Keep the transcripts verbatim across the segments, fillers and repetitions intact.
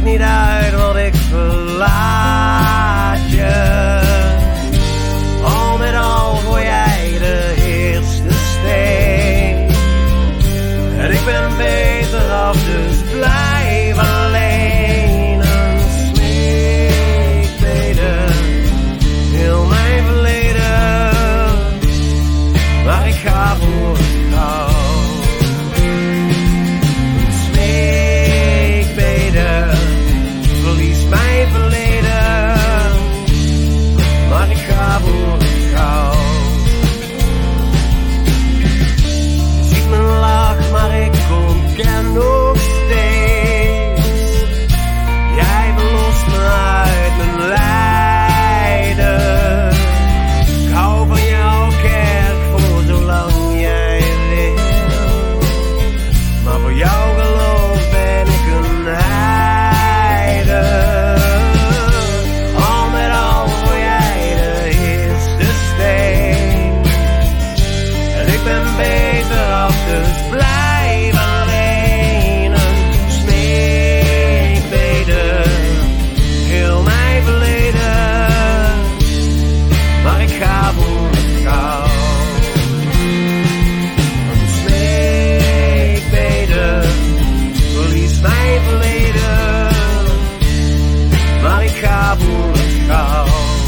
niet uit, want ik verlaat je. Al met al voor jij de eerste steen. En ik ben beter af, dus blijf alleen. Een smeekbede, heel mijn verleden. Maar ik ga voor het goud. Een smeekbede, verlies mijn verleden. Maar ik ga voor het goud. Je ziet mijn lach, maar ik ontken nog steeds. Jij verlost me uit mijn lijden. Ik hou van jouw kerk voor zolang jij wil. Maar voor jouw geloof ben ik een heide. Al met al voor jij de eerste steen. En ik ben beter af, dus blijf alleen. Een smeekbede, heel mijn verleden. Maar ik ga voor het goud. Een smeekbede, verlies mijn verleden. Maar ik ga voor het goud.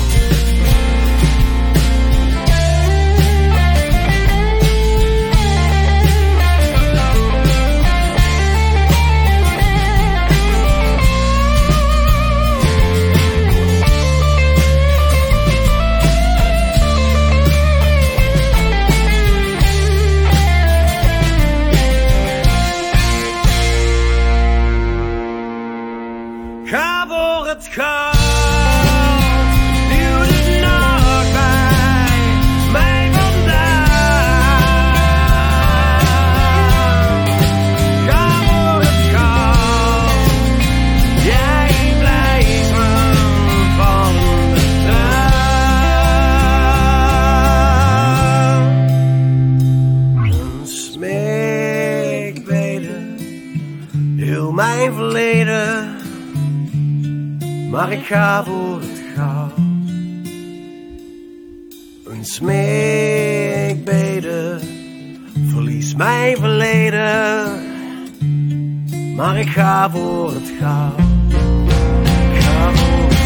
Ga voor het goud. Duw de nacht bij mij vandaan. Ga voor het goud. Jij blijft me van de traan. Een smeekbede, heel mijn verleden. Maar ik ga voor het goud. Een smeekbede, verlies mijn verleden. Maar ik ga voor het goud. Ik ga voor het